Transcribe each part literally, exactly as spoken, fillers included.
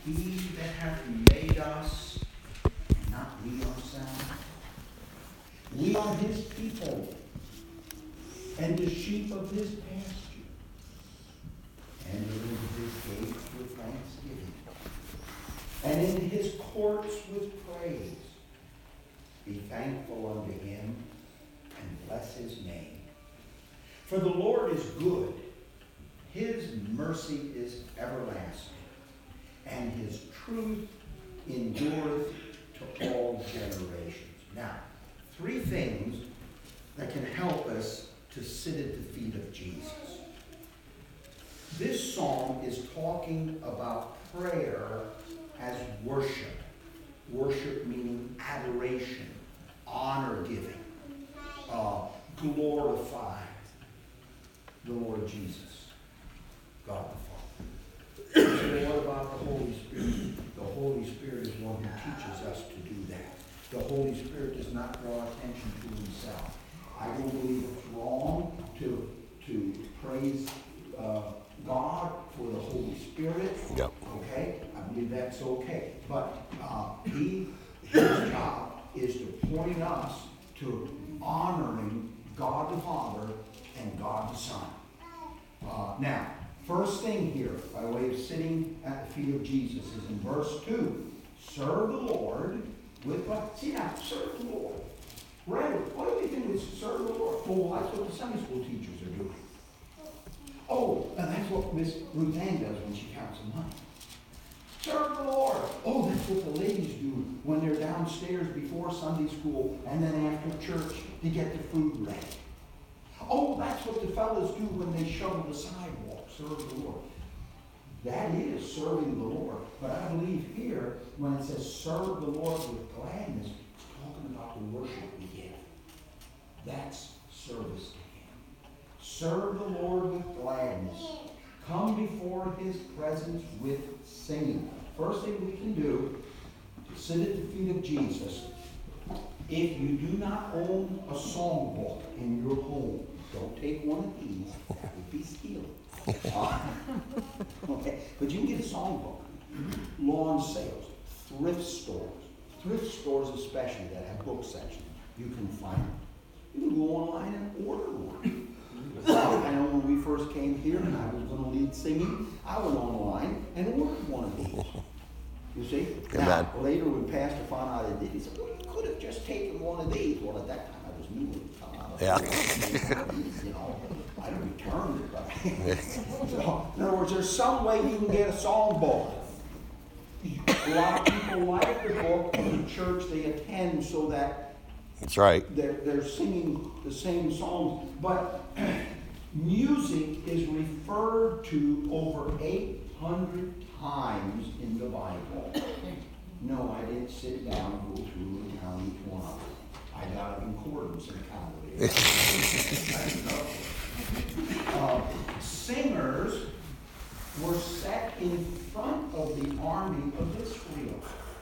He that hath made us, and not we ourselves. We are his people, and the sheep of his pasture. Enter into his gates with thanksgiving, and into his courts with praise. Be thankful unto him, and bless his name. For the Lord is good, his mercy is everlasting, and his truth endureth to all generations. Now, three things that can help us to sit at the feet of Jesus. This psalm is talking about prayer as worship. Worship meaning adoration, honor giving, uh, glorify the Lord Jesus, God the Father. So what about the Holy Spirit? The Holy Spirit is one who teaches us to do that. The Holy Spirit does not draw attention to himself. I don't believe it's wrong to, to praise uh, God for the Holy Spirit. Yep. Okay? I believe that's okay. But uh, he, his job is to point us to honoring God the Father and God the Son. Uh, now, first thing here, by way of sitting at the feet of Jesus, is in verse two. Serve the Lord with what? See now, serve the Lord. Right? What do we think is serve the Lord? Oh, well, that's what the Sunday school teachers are doing. Oh, and that's what Miss Ruth Ann does when she counts the money. Serve the Lord. Oh, that's what the ladies do when they're downstairs before Sunday school and then after church to get the food ready. Oh, that's what the fellas do when they shovel the sidewalk. Serve the Lord. That is serving the Lord. But I believe here, when it says serve the Lord with gladness, it's talking about the worship we give. That's service to him. Serve the Lord with gladness. Come before his presence with singing. First thing we can do to sit at the feet of Jesus, if you do not own a songbook in your home, don't take one of these. That would be stealing. Uh, okay, but you can get a songbook. Lawn sales, thrift stores, thrift stores especially that have book sections, you can find them. You can go online and order one. I know when we first came here and I was going to lead singing, I went online and ordered one of these. You see? Now, later when Pastor found out I did, he said, well, you could have just taken one of these. Well, at that time I was new and found out. Yeah. You know, I returned it. But so, in other words, there's some way you can get a songbook. A lot of people like the book in the church they attend so that That's right. They're, they're singing the same songs. But music is referred to over eight hundred times in the Bible. No, I didn't sit down and go through and count each one of them. I got it in quarters and counted it. uh, singers were set in front of the army of Israel.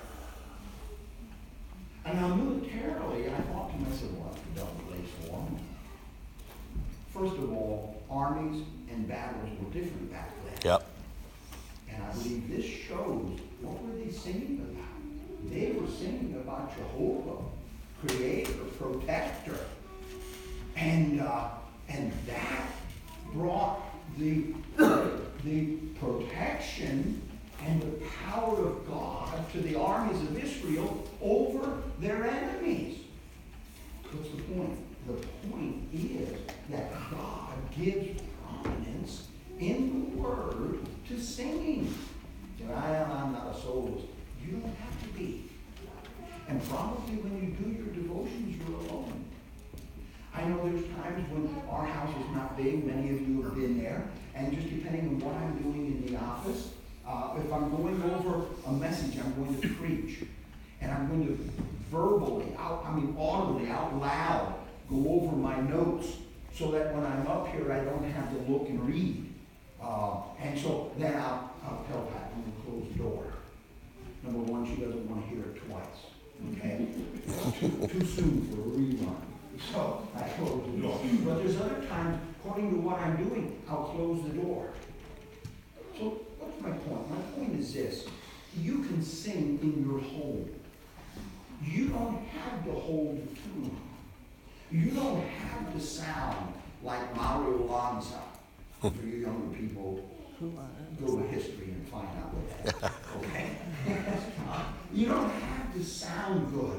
And now militarily, I thought to myself, well, that's a double-edged sword. First of all, armies and battles were different back then. Yep. And I believe this shows, what were they singing about? They were singing about Jehovah, Creator, Protector. And uh, and that brought the, the protection and the power of God to the armies of Israel over their enemies. What's the point? The point is that God gives prominence in the Word to singing. And I, I'm not a soloist. You don't have to be. And probably when you do your devotions, you're alone. I know there's times when our house is not big. Many of you have been there. And just depending on what I'm doing in the office, uh, if I'm going over a message I'm going to preach, and I'm going to verbally, out, I mean audibly, out loud, go over my notes so that when I'm up here, I don't have to look and read. Uh, and so then I'll, I'll tell Pat, I'm going to close the door. Number one, she doesn't want to hear it twice. Okay? too, too soon for a rerun. So I close the door. But there's other times, according to what I'm doing, I'll close the door. So what's my point? My point is this. You can sing in your home. You don't have to hold a tune. You don't have to sound like Mario Lanza. For you younger people, go to history and find out what that is. Okay? You don't have to sound good.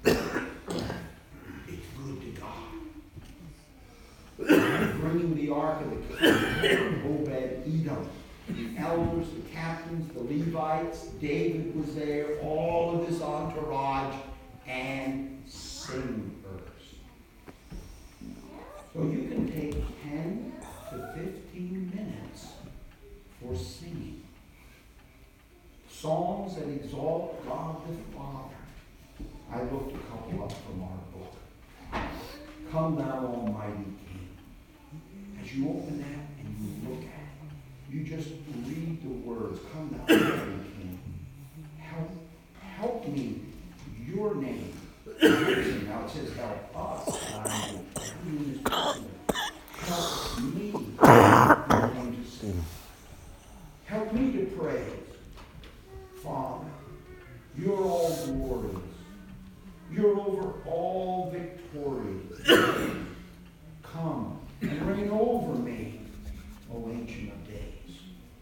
It's good to God. Bringing the ark of the king, Obed-Edom. The elders, the captains, the Levites, David was there, all of his entourage, and singers. So you can take ten to fifteen minutes for singing. Songs that exalt God the Father. I looked a couple up from our book. Come thou Almighty King. As you open that and you look at it, you just read the words. Come thou Almighty King. Help, help me, your name. Now it says help us. I'm doing this personally. Help me, your name to sing. Help me to praise. Father, you're all glorious. You're over all victorious. Come and reign over me, O Ancient of Days.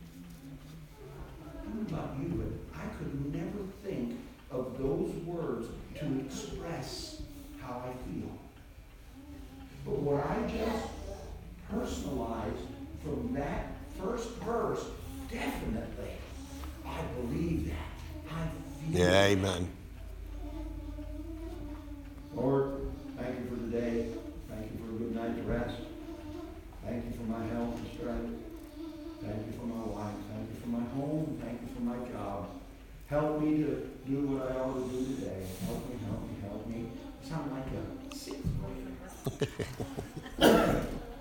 I don't know about you, but I could never think of those words to express how I feel. But what I just personalized from that first verse, definitely, I believe that. I feel Yeah, that. amen. Lord, thank you for the day. Thank you for a good night's rest. Thank you for my health and strength. Thank you for my wife. Thank you for my home. Thank you for my job. Help me to do what I ought to do today. Help me, help me, help me. I sound like a sixth grader.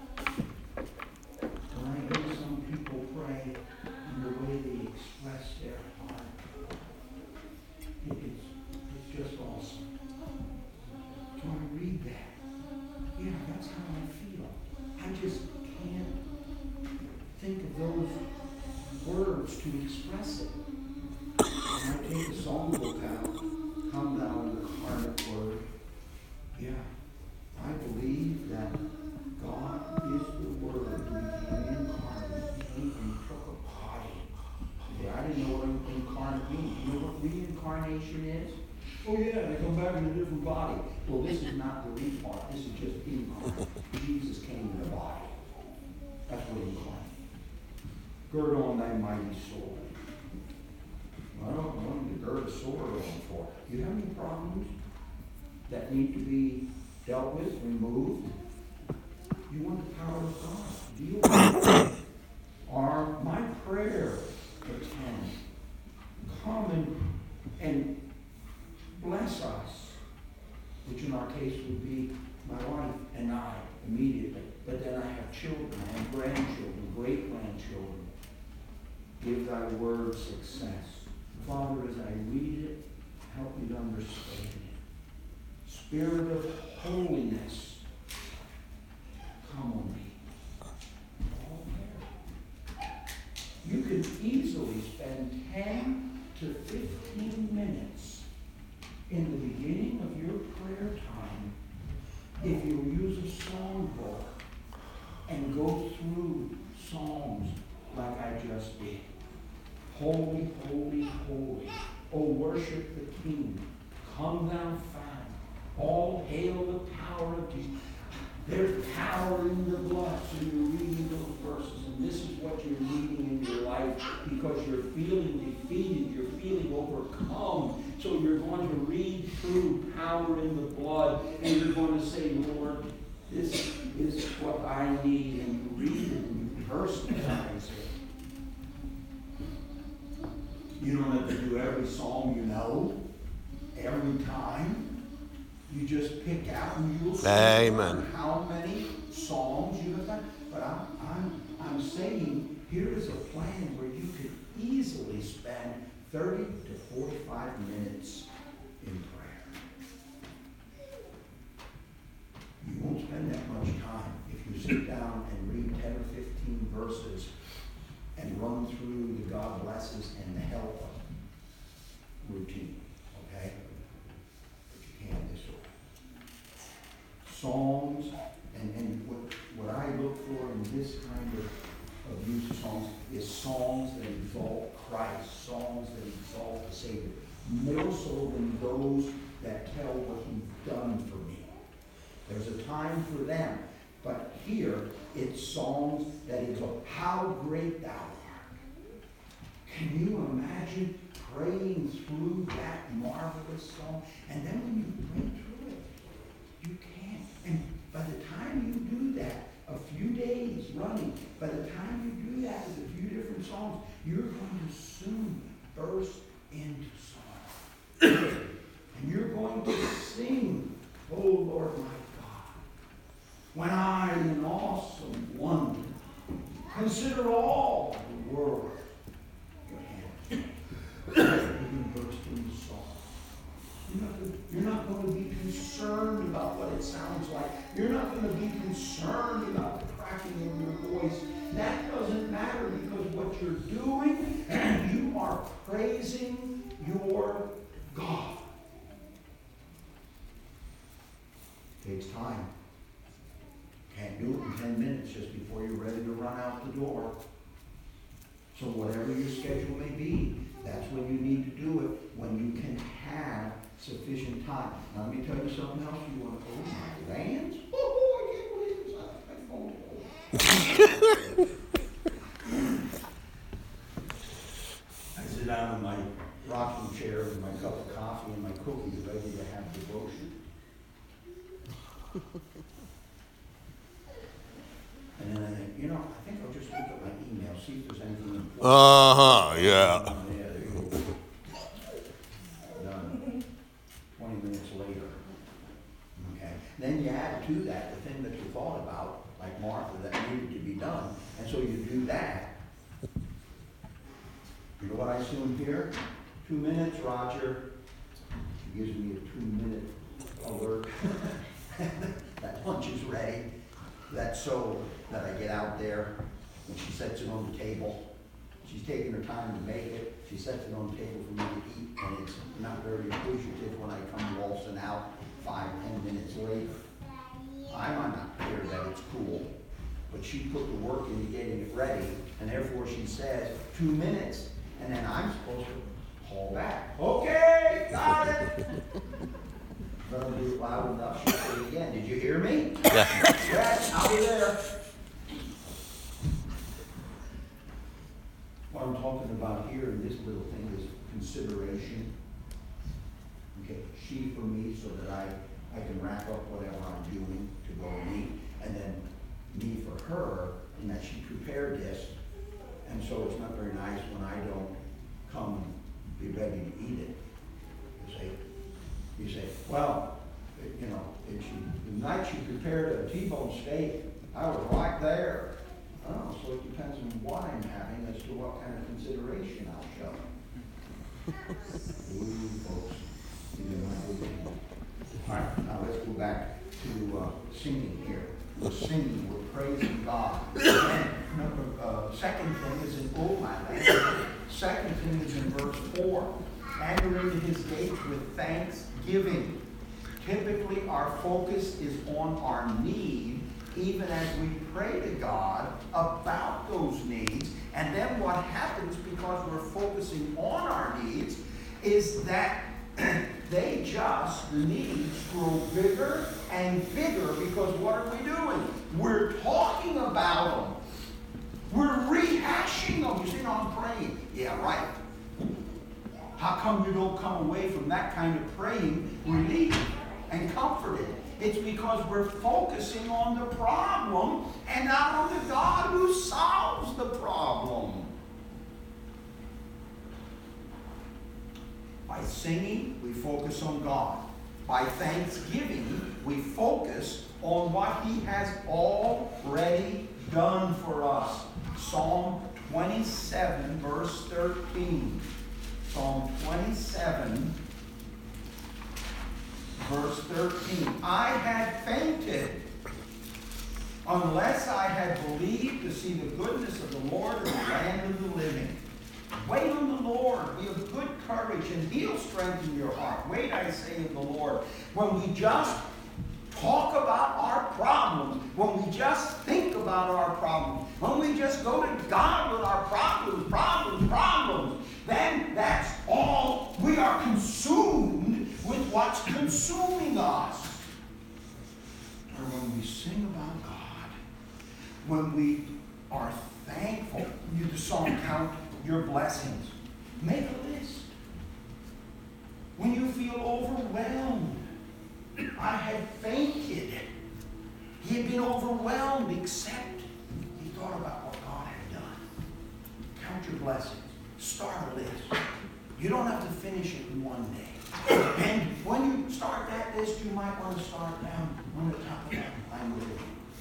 When I hear some people pray and the way they express their heart, it is, it's just awesome. So I read that. Yeah, that's how I feel. I just can't think of those words to express it. When I take the songbook out, come thou incarnate word. Yeah, I believe that God is the Word who became incarnate. He came and took a body. Yeah, I didn't know what incarnate means. You know what reincarnation is? Oh yeah, they come back in a different body. Well, this is not the re part. This is just incarnate. Jesus came in a body. That's what incarnate. Gird on thy mighty sword. I don't want to gird a sword on for. Do you have any problems that need to be dealt with, removed? You want the power of God. Deal with it. Or my prayer for ten. Come and, and bless us, which in our case would be my wife and I immediately. But then I have children, I have grandchildren, great-grandchildren. Give thy word success. Father, as I read it, help me to understand it. Spirit of holiness, come on me. You can easily spend ten to fifteen minutes in the beginning of your prayer time if you use a songbook and go through songs like I just did. Holy, holy, holy. Oh, worship the King. Come thou found. All hail the power of Jesus. There's power in the blood. So you're reading those verses. And this is what you're needing in your life because you're feeling defeated. You're feeling overcome. So you're going to read through power in the blood. And you're going to say, Lord, this is what I need. And you read it and you personalize it. You don't have to do every song you know, every time. You just pick out and you'll see Amen. how many songs you have done. But I'm, I'm, I'm saying here is a plan where you could easily spend thirty to forty-five minutes in prayer. You won't spend that much time if you sit down and read ten or fifteen verses and run through the God blesses and the helper. routine, okay? But you can this way. Songs, and, and what, what I look for in this kind of, of use of songs is songs that exalt Christ, songs that exalt the Savior, more so than those that tell what He's done for me. There's a time for them, but here it's songs that exalt how great Thou art. Can you imagine praying through that marvelous song? And then when you pray through it, you can't. And by the time you do that, a few days running, by the time you do that with a few different songs, you're going to soon burst into song. And you're going to sing, "Oh Lord my God, when I in awesome wonder consider all the world your hand." You're going to burst into song. You're not, gonna, you're not going to be concerned about what it sounds like. You're not going to be concerned about the cracking in your voice. That doesn't matter, because what you're doing, you are praising your God. It takes time. Can't do it in ten minutes just before you're ready to run out the door. So whatever your schedule may be, that's when you need to do it, when you can have sufficient time. Now let me tell you something else. You want to go, my Vans? Oh, I can't believe it's on my phone. I sit down in my rocking chair with my cup of coffee and my cookies, ready to have devotion. And then I think, you know, I think I'll just look at my email, see if there's anything important. Uh-huh, yeah. Oh, yeah, there you go. Done. Twenty minutes later. Okay. Then you add to that the thing that you thought about, like Martha, that needed to be done. And so you do that. You know what I soon hear? Two minutes, Roger. She gives me a two-minute alert. That lunch is ready. That's so that I get out there, and she sets it on the table. She's taking her time to make it. She sets it on the table for me to eat, and it's not very appreciative when I come waltzing out five, ten minutes later. I'm not clear that it's cool, but she put the work into getting it ready, and therefore she says, two minutes, and then I'm supposed to call back. Okay, got it. If I don't do it loud enough, she'll say it again. Did you hear me? Yeah. Yes, I'll be there. What I'm talking about here in this little thing is consideration. Okay, she for me, so that I, I can wrap up whatever I'm doing to go and eat. And then me for her, in that she prepared this. And so it's not very nice when I don't come and be ready to eat it. You say, you say, well, you know, it, she, the night she prepared a T-bone steak, I was right there. Oh, so it depends on what I'm having as to what kind of consideration I'll show. Ooh, folks, you know my routine. All right, now let's go back to uh, singing here. We're singing, we're praising God. And number, uh, second thing is in oh my language. Second thing is in verse four. Enter into his gates with thanksgiving. Typically, our focus is on our need, even as we pray to God about those needs. And then what happens, because we're focusing on our needs, is that they just, the needs grow bigger and bigger, because what are we doing? We're talking about them. We're rehashing them. You see, no, I'm praying. Yeah, right. How come you don't come away from that kind of praying relieved and comforted? It's because we're focusing on the problem and not on the God who solves the problem. By singing, we focus on God. By thanksgiving, we focus on what he has already done for us. Psalm twenty-seven, verse thirteen. Psalm twenty-seven, verse thirteen. I had fainted unless I had believed to see the goodness of the Lord in the land of the living. Wait on the Lord. heart. Be of good courage, and He'll strengthen your heart. Wait, I say, in the Lord. When we just talk about our problems, when we just think about our problems, when we just go to God with our problems, problems, problems, then that's all. We are consumed with what's consuming us. Or when we sing about God, when we are thankful, you the song, count your blessings. Make a list. When you feel overwhelmed, I had fainted. He had been overwhelmed, except he thought about what God had done. Count your blessings. Start a list. You don't have to finish it in one day. And when you start that list, you might want to start down on the top of that line with it.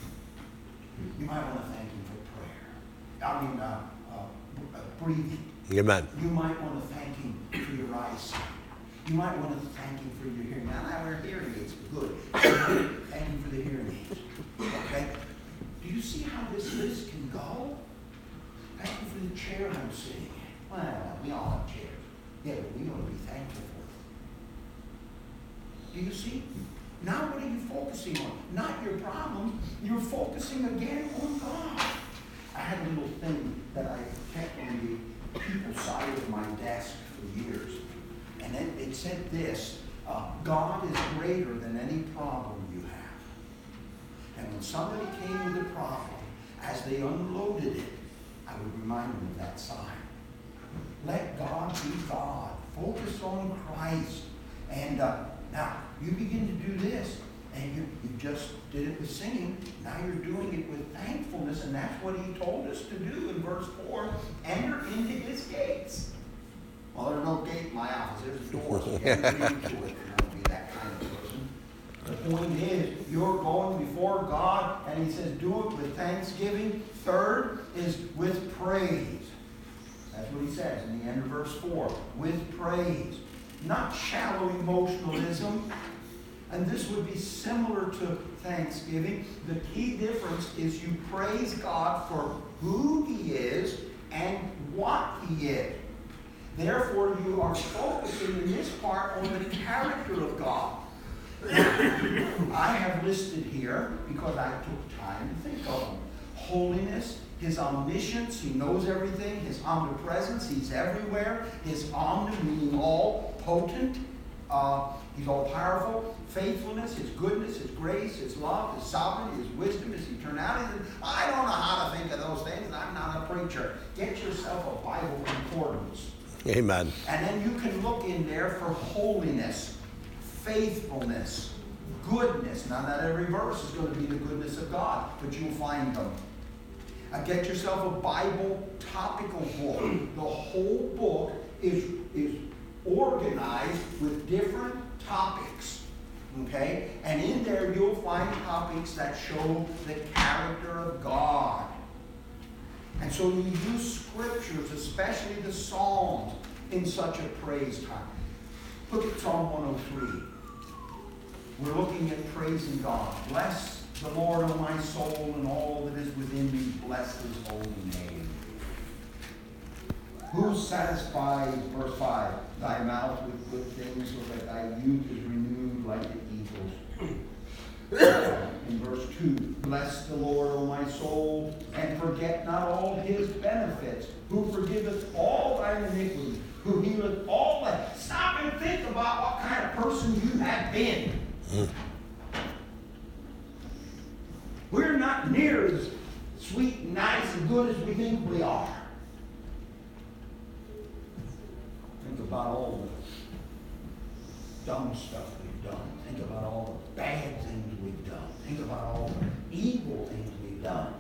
You might want to thank Him for prayer. I mean, uh, uh, breathing. Amen. You might want to thank Him for your eyesight. You might want to thank Him for your hearing. Now, now we're hearing aids. Good. Thank Him for the hearing aids. Okay? Do you see how this list can go? Thank you for the chair I'm sitting in. Well, we all have chairs. Yeah, but we ought to be thankful for it. Do you see? Now what are you focusing on? Not your problems. You're focusing again on God. I had a little thing that I kept on the people side of my desk for years. And it, it said this, uh, God is greater than any problem you have. And when somebody came with a problem, as they unloaded it, I would remind them of that sign. Let God be God. Focus on Christ. And uh, now, you begin to do this, and you, you just did it with singing. Now you're doing it with thankfulness, and that's what He told us to do in verse four. Enter into His gates. Well, there's no gate in my office. There's a door, so you can't get into it. I don't be that kind of person. The point is, you're going before God, and He says, do it with thanksgiving. Third is with praise. That's what He says in the end of verse four. With praise. Not shallow emotionalism. And this would be similar to thanksgiving. The key difference is you praise God for who He is and what He is. Therefore, you are focusing in this part on the character of God. I have listed here, because I took time to think of them, holiness, His omniscience, He knows everything, His omnipresence, He's everywhere, His omni, meaning all potent, uh, He's all powerful, faithfulness, His goodness, His grace, His love, His sovereignty, His wisdom, His eternality. I don't know how to think of those things, and I'm not a preacher. Get yourself a Bible concordance. Amen. And then you can look in there for holiness, faithfulness, goodness. Now, not every verse is going to be the goodness of God, but you'll find them. Uh, get yourself a Bible topical book. The whole book is, is organized with different topics. Okay? And in there you'll find topics that show the character of God. And so you use scriptures, especially the Psalms, in such a praise time. Look at Psalm one oh three. We're looking at praising God. Bless the Lord, O my soul, and all that is within me. Bless His holy name. Who satisfies, verse five, thy mouth with good things, so that thy youth is renewed like the eagles? In verse two, bless the Lord, O my soul, and forget not all His benefits, who forgiveth all thine iniquities, who healeth all thy... Stop and think about what kind of person you have been. We're not near as sweet and nice and good as we think we are. Think about all the dumb stuff we've done. Think about all the bad things we've done. Think about all the evil things we've done.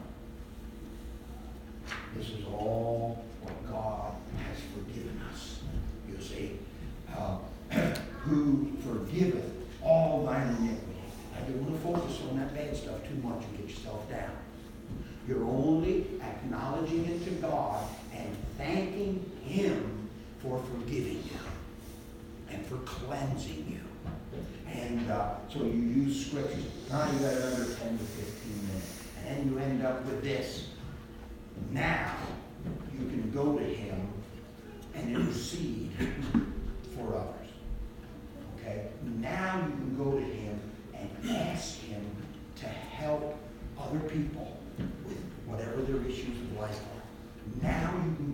This is all what God has forgiven us. You see, uh, who forgiveth all thine iniquity. I don't want to focus on that bad stuff too much and get yourself down. You're only acknowledging it to God and thanking Him for forgiving you and for cleansing you. And uh, so you use scriptures. Now you got another ten to fifteen minutes. And then you end up with this. Now you can go to Him and intercede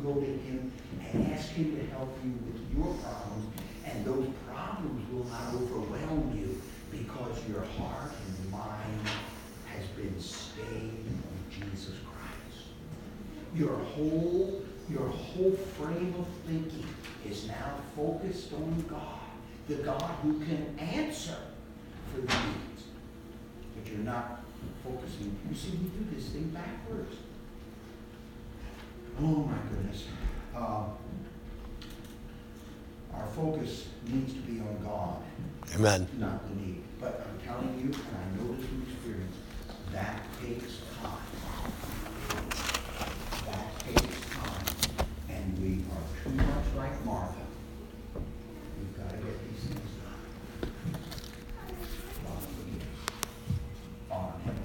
go to him and ask him to help you with your problems, and those problems will not overwhelm you because your heart and mind has been stayed on Jesus Christ. Your whole, your whole frame of thinking is now focused on God, the God who can answer for the needs. But you're not focusing. You see, we do this thing backwards. Oh my goodness. Um, our focus needs to be on God. Amen. Not the need. But I'm telling you, and I know this from experience, that takes time. That takes time. And we are too much like Martha. We've got to get